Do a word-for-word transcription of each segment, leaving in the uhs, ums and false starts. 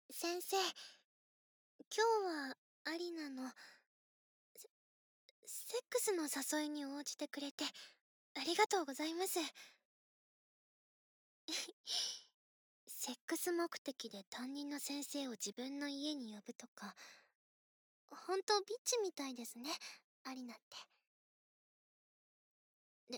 先生、今日はアリナのセックスの誘いに応じてくれてありがとうございます。セックス目的で担任の先生を自分の家に呼ぶとか、ほんとビッチみたいですね、アリナって。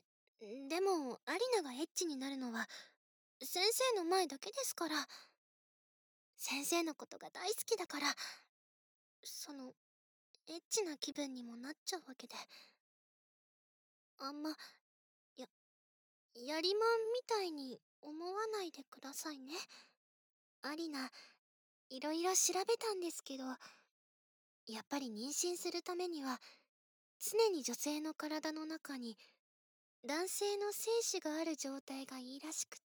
で、でもアリナがエッチになるのは先生の前だけですから。先生のことが大好きだから、その、エッチな気分にもなっちゃうわけで。あんま、や、やりまんみたいに思わないでくださいね。アリナ、いろいろ調べたんですけど、やっぱり妊娠するためには、常に女性の体の中に男性の精子がある状態がいいらしくって。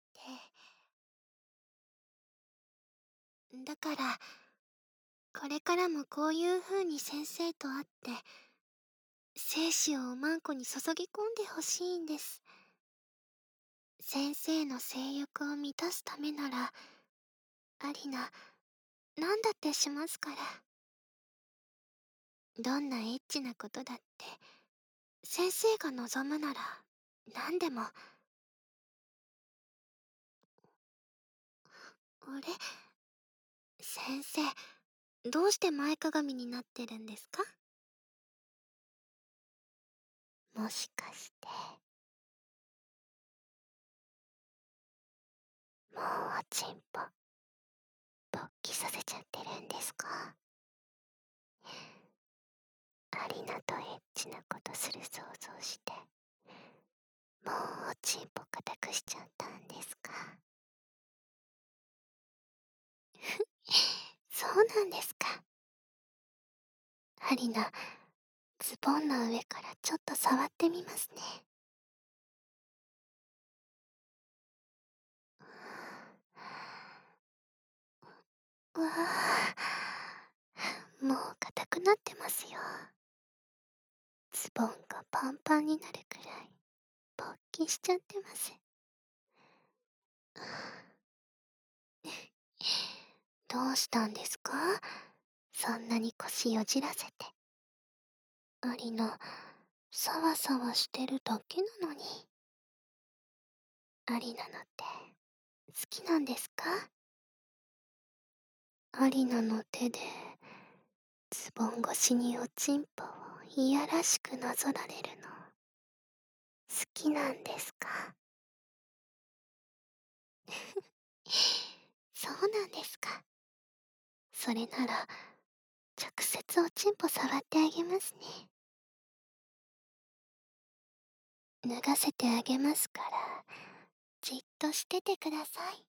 だから、これからもこういう風に先生と会って、精子をおまんこに注ぎ込んでほしいんです。先生の性欲を満たすためなら、アリナ、なんだってしますから。どんなエッチなことだって、先生が望むなら、何でも。あれ、先生、どうして前かがみになってるんですか？もしかして、もうおちんぽ、勃起させちゃってるんですか？アリナとエッチなことする想像して、もうおちんぽ固くしちゃったんですか？そうなんですか。アリナ、ズボンの上からちょっと触ってみますね。うわあ、もう硬くなってますよ。ズボンがパンパンになるくらい勃起しちゃってます。どうしたんですか？そんなに腰よじらせて。アリナ、サワサワしてるだけなのに。アリナのって好きなんですか？アリナの手でズボン越しにおちんぽをいやらしくなぞられるの好きなんですか？そうなんですか。それなら直接おちんぽ触ってあげますね。脱がせてあげますから、じっとしててください。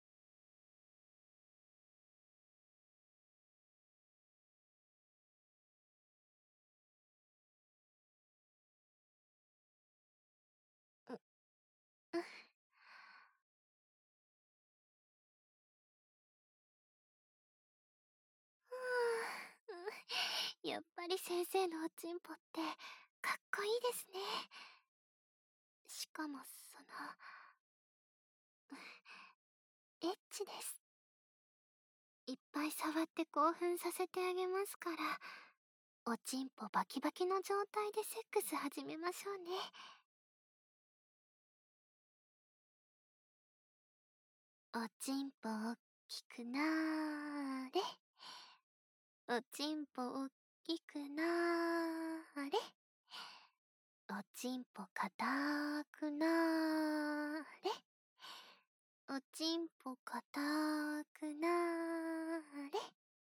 う、うん。うん、やっぱり先生のおちんぽってかっこいいですね。しかもその、エッチです。いっぱい触って興奮させてあげますから、おちんぽバキバキの状態でセックス始めましょうね。おちんぽおっきくなーれ。おちんぽおっきくなーれ。おちんぽかたーくなーれ。おちんぽかたーくなーれ。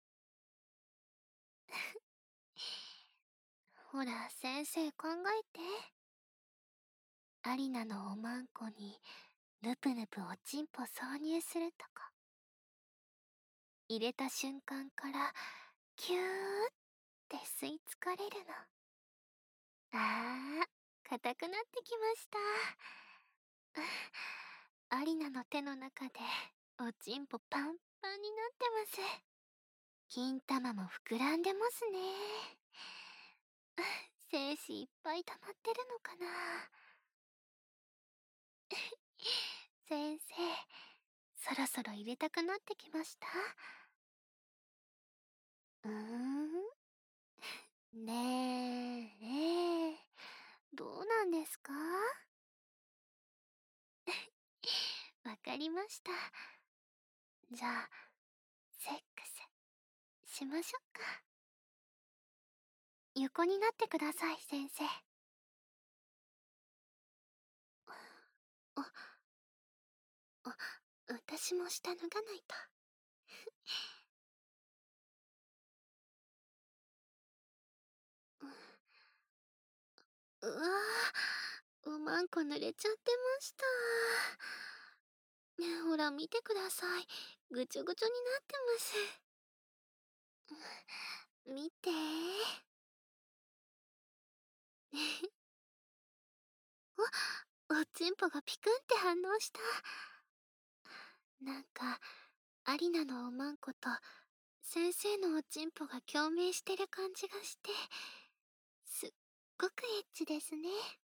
ほら、先生考えて。アリナのおまんこにぬぷぬぷおちんぽ挿入するとか。入れた瞬間からキューって吸い付かれるの。あー、硬くなってきました。アリナの手の中でおちんぽパンパンになってます。金玉も膨らんでますね。精子いっぱい溜まってるのかな。先生、そろそろ入れたくなってきました？ うーん。ねえ、ええ、どうなんですか？わかりました。じゃあ、セックスしましょうか。横になってください、先生。あ、あ、私も下脱がないと。うわぁ、おまんこ濡れちゃってました。ねえ、ほら見てください。ぐちょぐちょになってます。見て。お、おちんぽがピクンって反応した。なんか、アリナのおまんこと先生のおちんぽが共鳴してる感じがして、すっごくエッチですね。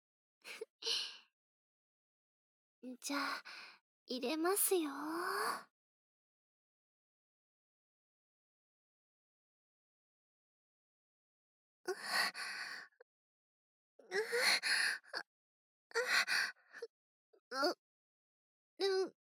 じゃあ、入れますよ。う、う、う、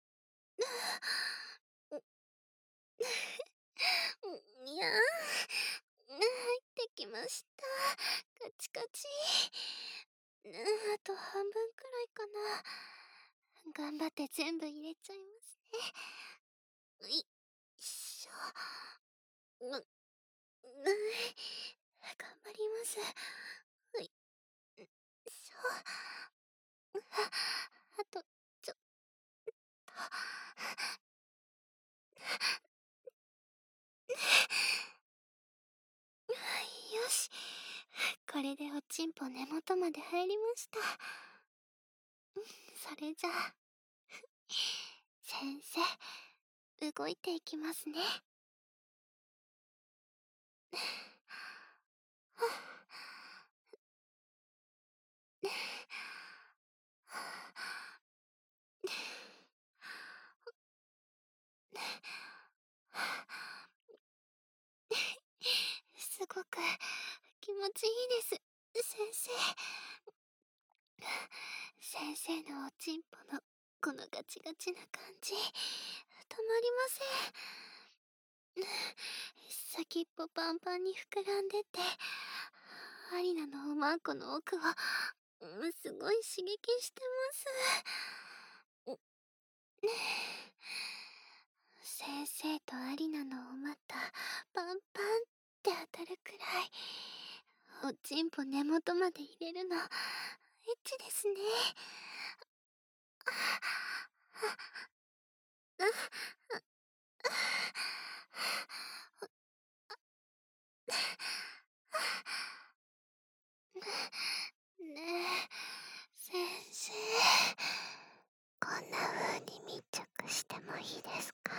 いやー、入ってきました。カチカチ。あと半分くらいかな。頑張って全部入れちゃいますね。いっしょ。う、う、頑張ります。いっしょ。あと、ちょっと。よし。これでおちんぽ根元まで入りました。それじゃあ、先生、動いていきますね。すごく気持ちいいです、先生。先生のおちんぽのこのガチガチな感じ、止まりません。先っぽパンパンに膨らんでて、アリナのおまんこの奥を、うん、すごい刺激してます。先生とアリナのお股パンパンって当たるくらい、おちんぽ根元まで入れるのエッチですね。ねえ、先生、こんな風に密着してもいいですか？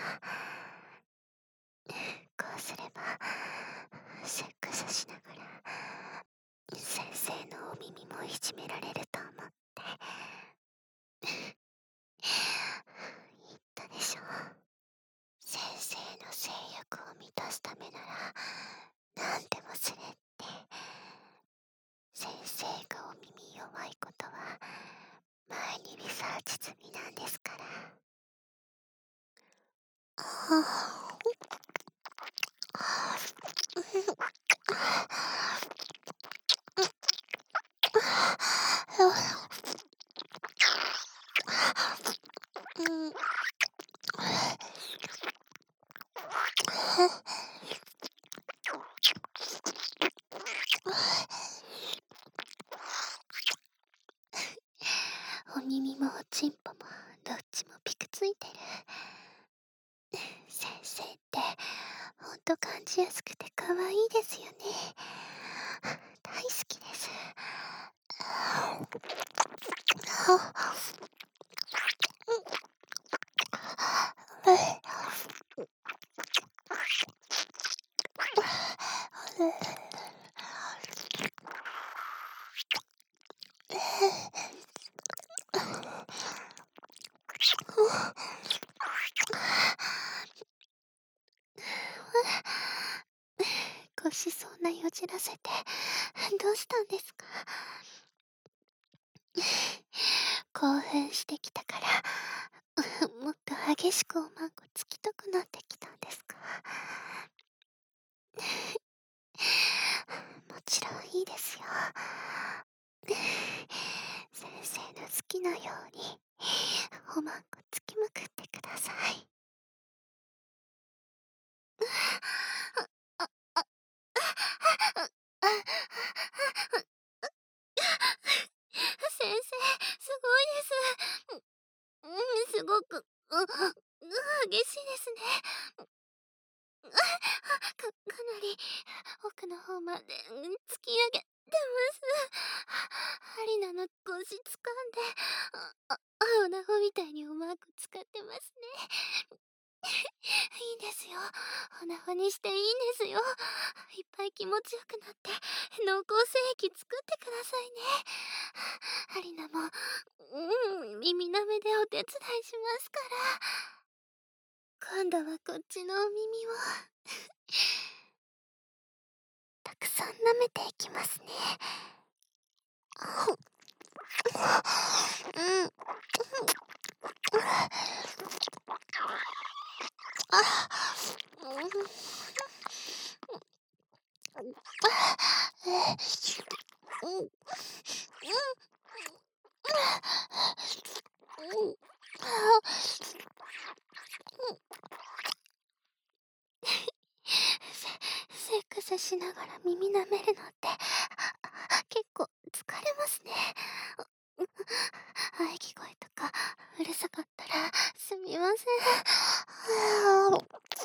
こうすればセックスしながら先生のお耳もいじめられると思って言ったでしょ。先生の性欲を満たすためなら何でもするって。先生がお耳弱いことは前にリサーチ済みなんですから。はあうんお耳もおちんぽもどっちもピクついてる。先生ってほんと感じやすくて可愛いですよね。大好きです。 しそうなよじらせて、どうしたんですか？興奮してきたから、もっと激しくおまんこつきたくなってきたんですか？もちろんいいですよ。先生の好きなように、おまんこつきまくってください。あ、あ、あ、あ、先生、すごいです。うん、すごく、う、う、激しいですね。か、かなり奥の方まで突き上げてます。ハリナの腰掴んで、あ、あ、おなごみたいにおまんこ使ってますね。いいんですよ。おなごにしていいんですよ。いっぱい気持ちよくなって濃厚精液作ってくださいね。ハリナも、うん、耳なめでお手伝いしますから。今度はこっちのお耳をたくさん舐めていきますね。うん。あ、うん。うん。セックスしながら耳舐めるのって結構疲れますね。喘ぎ声とかうるさかったらすみません。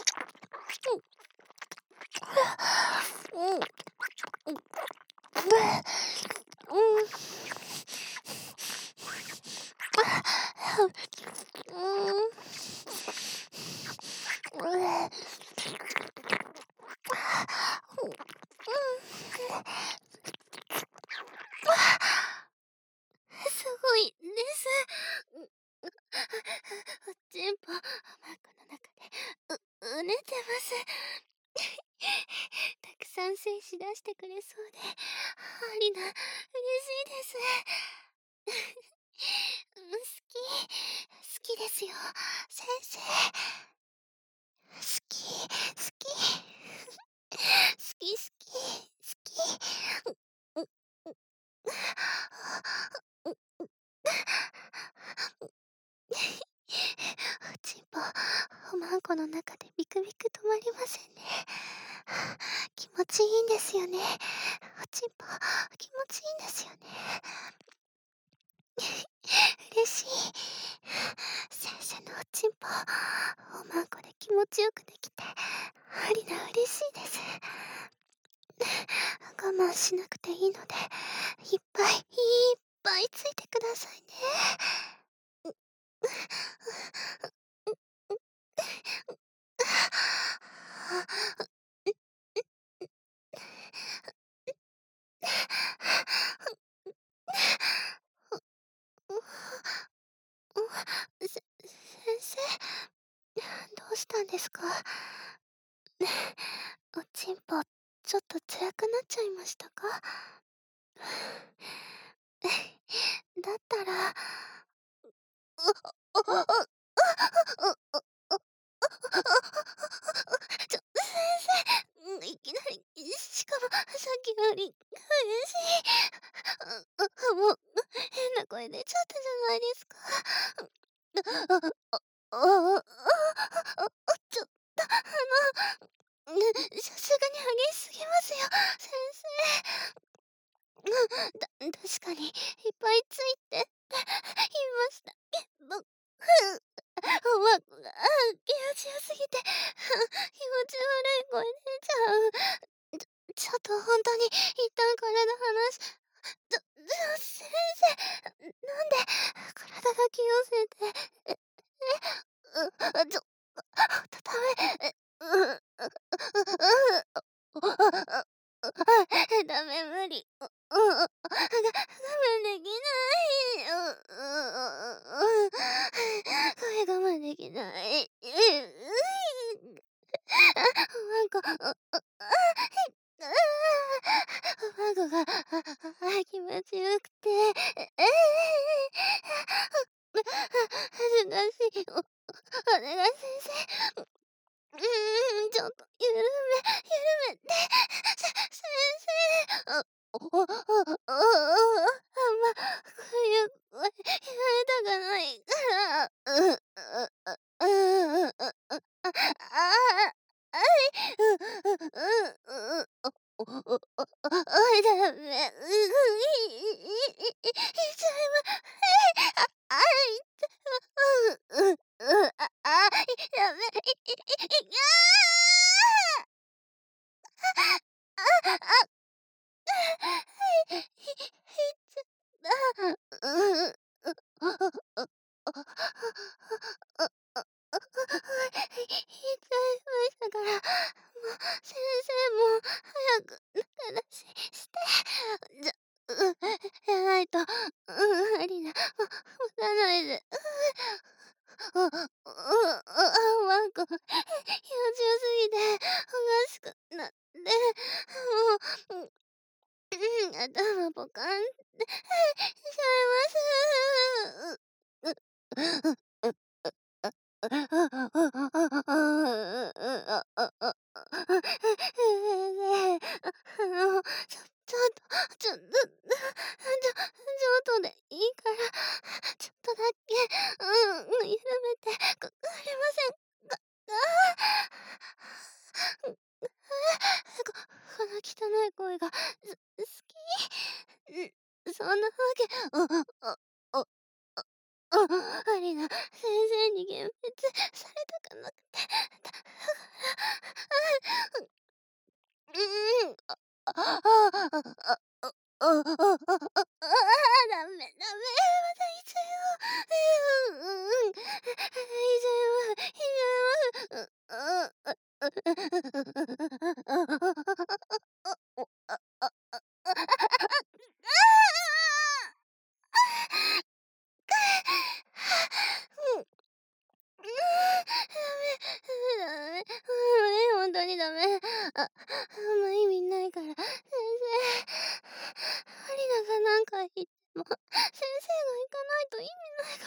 うん。すごいです。おちんぽ、おまんこの中でう、うねてます。たくさん精子出してくれそうで、ハリナ、嬉しいです。好き、好きですよ、先生。好き、好き。好き好き、好き。う、う、う、う、う、おちんぽ、おまんこの中でビクビク止まりませんね。気持ちいいんですよね。おちんぽ、気持ちいいんですよね。嬉しい。先生のおちんぽ、おまんこで気持ちよくできて、ハリナ嬉しいです。我慢しなくていいので、いっぱいいっぱいついてくださいね。せ、先生、どうしたんですか？おちんぽ、ちょっと辛くなっちゃいましたか？だったら、ちょ、先生、いきなり、しかもさっきより激しい。もう、変な声出ちゃったじゃないですか。あ、あ、あ、あ、ちょっと、あの、さすがに激しすぎますよ、先生。た確かに、いっぱいついて、言いましたけど、おまんこが気持ちよすぎて、気持ち悪い声出ちゃう。ちょっとほんとに一旦体離し、ちょ、ちょ、先生、なんで体が気寄せて、え、え、う、ちょ、ダメ、え、う、う、ダメ、無理。う、うん、が、我慢できない。う、う、これ我慢できない。う、う、なんか、う、う、 生。うーん、ちょっと、ゆるめ、ゆるめて。せ先生。あ、おおおおおおお、あ、ま、ゆっこり、やめたかないから。うう、うう、うううう、あ、ああ、あい、うううう、おおおお、おい、ダメ、うう、いいいいいいちゃいまえ、あ、あいた、うう、う、あ、あ、い、やめ、いいいい、ああ！あ、あ、ひひひいちゃった。うう、う、おおお、お、お、お、お、ひひいちゃいましたから、もう、先生も早く中出しして。じゃ、うん、やないと、うん、アリナ、も持たないで。うう、うう、うう、あ、ワンコ、ひ養生すぎておかしくなって、もう、うん、うん、頭ポカンってしちゃいます。う、う、う、う、う、う、あ、あ、あ、あ、あ、あ、あ、あ、あ、先生、あの、ちょちょっと、ちょっと、ちょちょっとでいいから、ちょっとだけ、うん、緩めてくれませんか？ああ。うん、あ、ここの汚い声が、す好き。うん、そんなわけ、おおおおお、アリナ、先生に幻滅されたかなくて、だだから、うーん、あ、あ、ああ、あ、あ、あ、あ、あ、あ、あ、あ、あ、ダメダメ、またいっちゃうよ。うん、うん、いっちゃいます、いっちゃいます。う、ああ、あ、あ、あ、お、あ、あ、あ、あ、あ、うん。うーん、ダメ、ダメダメ、ダメ、ほんとにダメ。あ、あんま意味ないから、先生。アリナがなんか言っても、先生が行かないと意味ないから。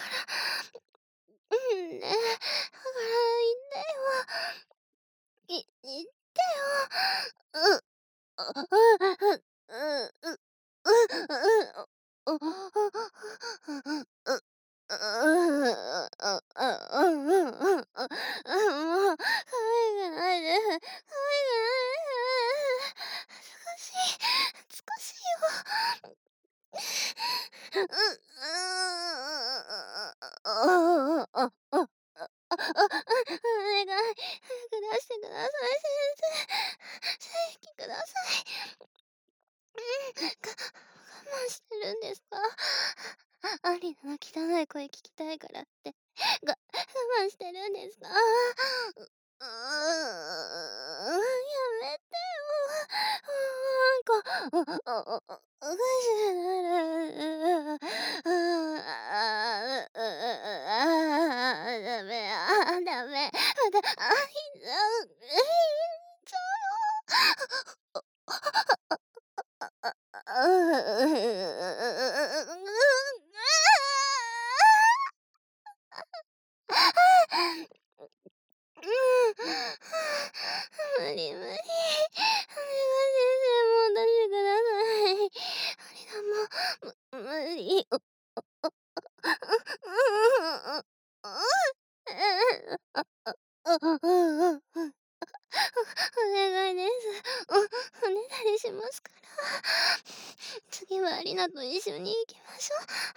うんね、だから言ってよ。い言ってよ。う、あ、う、う、う、う、う、う、お、お、う、う、うーん、あ、あ、うんうんうん、あ、あ、もう、可愛くないです。可愛くないです。恥ずかしい。恥ずかしいよ。う、うーん、ああああああああああああああああ、お願い、早く出してください、先生。精液ください。うん、か我慢してるんですか？アリナの汚い声聞きたいからって、が我慢してるんですか？う、うーん、やめてよ。なんか、おおおおかしくなる。ああ、ううう、ああ、ダメ、ああ、ダメ。また、あ、いっちゃう。え、いっちゃうよ。あ、ううううううううううううん。無理無理。お願い、先生、もう出してください。ありがもう、む無理。お、お、お、う、う、う、う、う、う、う、う、う、う、お願いです。お、おねだりしますから。次はアリナと一緒に行きましょ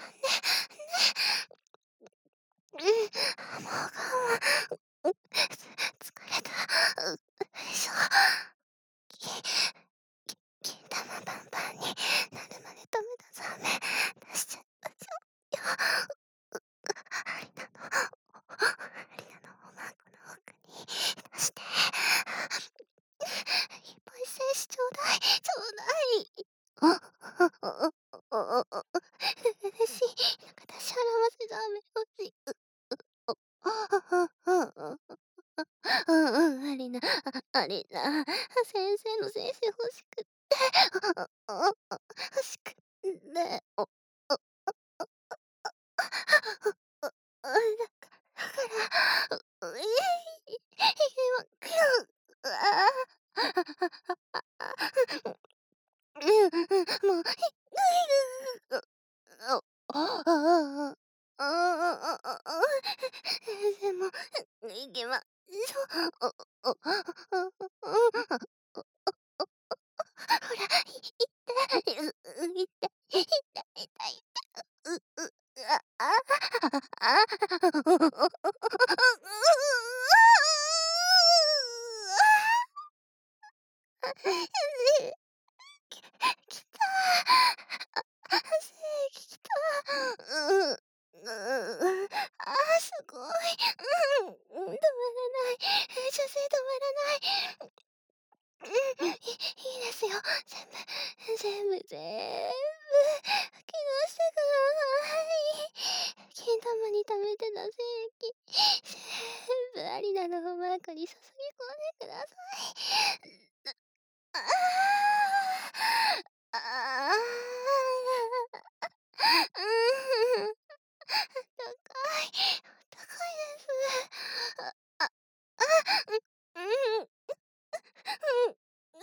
う。ね、ね。うん、もう我慢。うん、つ疲れた。う、よいしょ。きき金玉パンパンになるまで止めたザメ出しちゃいましょうよ。う、アリナの、アリナのおまんこの奥に出して。いっぱい精子ちょうだい、ちょうだい。あ、お、お、お、お、お、お、嬉しい。なんか出し払わせザメ欲しい。う、う、お、うんうんうん。うんうん、アリナ、あ、アリナ、先生の精子欲しくって。あ、あ、あ、欲しくって。お、お、お、お、お、お、だかだから、う、ええ。 うん、うん、もう、ひう、あ、ああ、ああ、ああ、ああ、ああ、でも、いけましょ。あ、あ、あ、あ、あ、あ、ほら、い痛い、う、う、痛い、痛い、痛い、痛い、う、う、あ、あ、あ、あ、ききた。あ、せきた。うん、うう、ああ、すごい。うん、うん、止まらない。女性止まらない。うん、いいいですよ。全部、全部、全部、吐き出してください。金玉に溜めてた精液、全部アリナのマークに注ぎ込んでください。ああ、ああ、うん、高い、高いです。あ、あ、あ、うん、うん、うん、うん、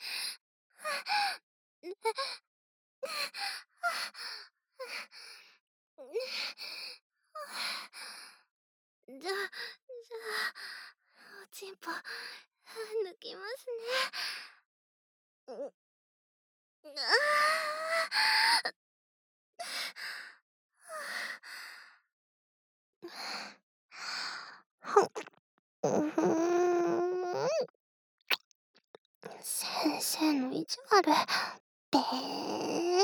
じゃ、じゃあ、おちんぽ、抜きますね。うん。ああ。うふん。先生の意地悪。べえ。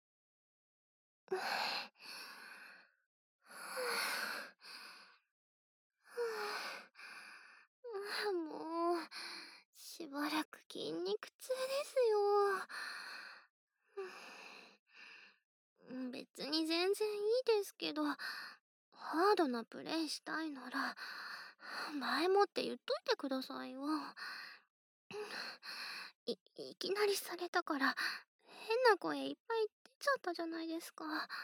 あ、もう、しばらく筋肉痛ですよ。うん、別に全然いいですけど、ハードなプレイしたいなら、前もって言っといてくださいよ。い、いきなりされたから、変な声いっぱい出ちゃったじゃないですか。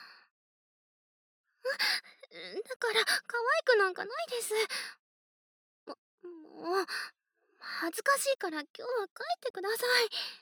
だから、可愛くなんかないです。も、もう、恥ずかしいから今日は帰ってください。